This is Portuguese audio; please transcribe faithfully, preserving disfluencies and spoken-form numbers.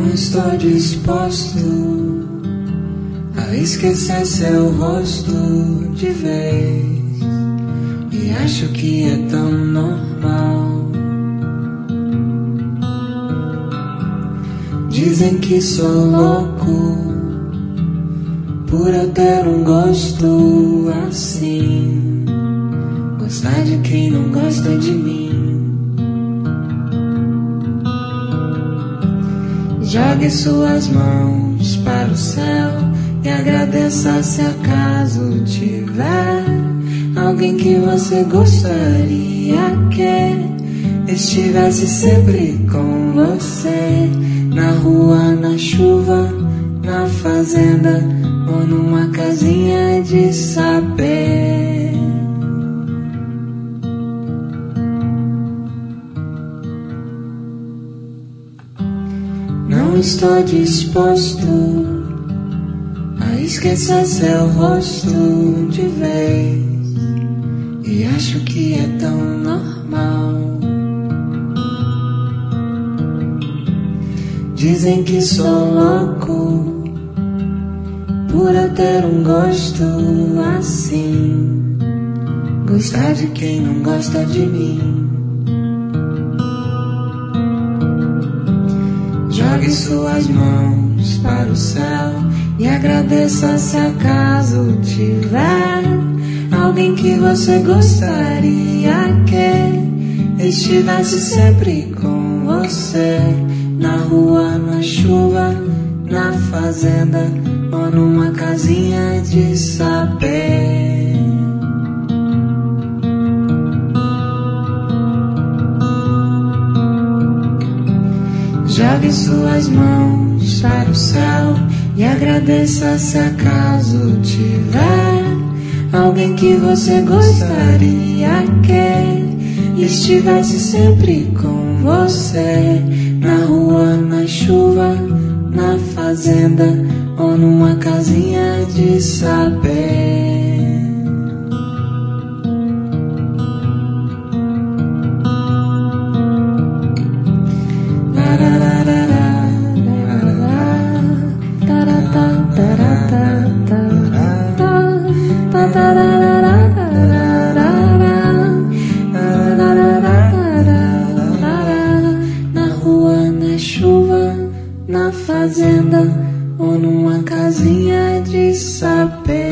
Não estou disposto a esquecer seu rosto de vez, e acho que é tão normal. Dizem que sou louco por eu ter um gosto assim, gostar de quem não gosta de mim. Jogue suas mãos para o céu e agradeça se acaso tiver alguém que você gostaria que estivesse sempre com você, na rua, na chuva, na fazenda ou numa casinha de saber. Não estou disposto a esquecer seu rosto de vez, e acho que é tão normal. Dizem que sou louco por eu ter um gosto assim, gostar de quem não gosta de mim. Jogue suas mãos para o céu e agradeça se acaso tiver alguém que você gostaria que estivesse sempre com você, na rua, na chuva, na fazenda ou numa casinha de saber. Jogue suas mãos para o céu e agradeça se acaso tiver alguém que você gostaria que estivesse sempre com você, na rua, na chuva, na fazenda ou numa casinha de saber. Na rua, na chuva, na fazenda ou numa casinha de saber.